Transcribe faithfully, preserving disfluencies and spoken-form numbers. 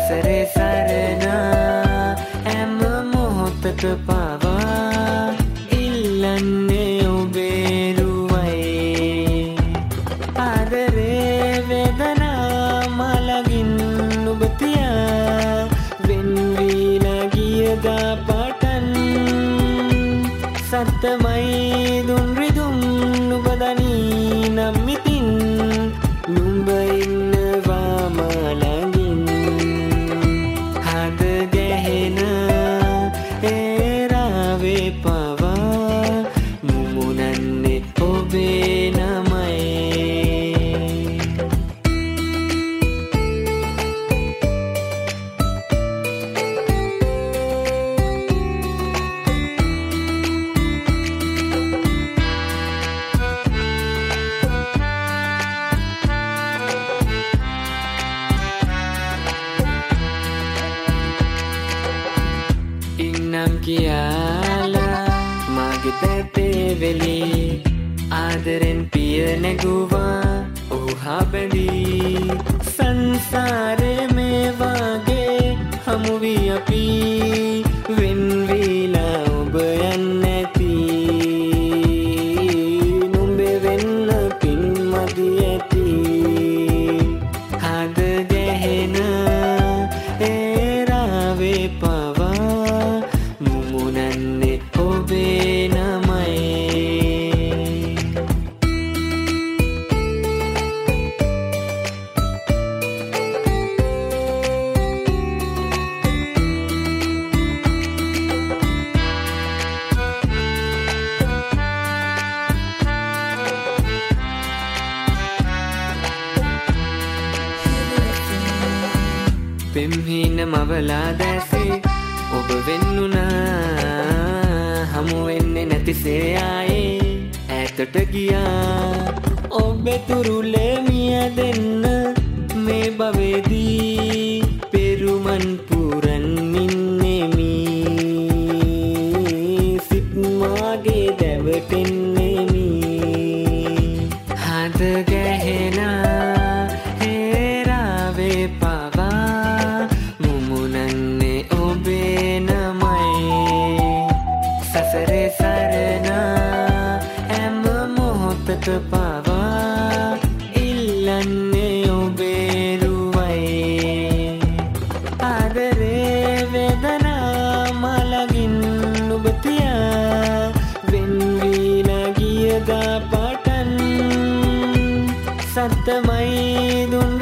සසරේ සරණ හැම මොහොතක පවා ඉල්ලන්නේ ඔබේ රුවයි ආදරේ වේදනා මලගින් ඔබ තියා වෙන් වීලා ගියදා පටන් සත්තමයි දුන් රිදුම් ඔබ දනී නම් මිතින් නුඹ ඉන්නවා මලගින් හද ගැහෙන ඒ රාවේ පවා මුමුණන්නේ ඔබේ නමයි ඉන්නම් කියලා මගේ පැත්තේ වෙලි ආදරෙන් පිය නැගුවා ඔහු හා බැඳී සංසාරේ මේ වගේ හමු වී අපි වෙන් වීලා ඔබ යන්නේ නැති නුඹේ වෙන්න පින් මදි ඇති හද ගැහෙන ඒ රාවේ පවා මුමුණන්නේ ඔබේ නමයි පෙම්හින මවලා දැසේ ඔබ වෙන්නුනා හමු වෙන්නේ නැතිසේ ආයේ ඈතට ගියා ඔබේ තුරුලේ මිය දෙන්න මේ භවේදී පෙරුමන් පුරන්මින් නෙමි සිත් මාගේ දැවටෙන්නෙමි හද ගැහෙන ඒ රාවේ පවා මුමුණන්නේ ඔබේ නමයි සසරේ සරණ හැම මොහොතක පවා ඉල්ලන්නේ ඔබේ රුවයි ආදරේ වේදනා මලගින් ඔබ තියා වෙන් වීලා ගියදා පටන් සත්තමයි දුන්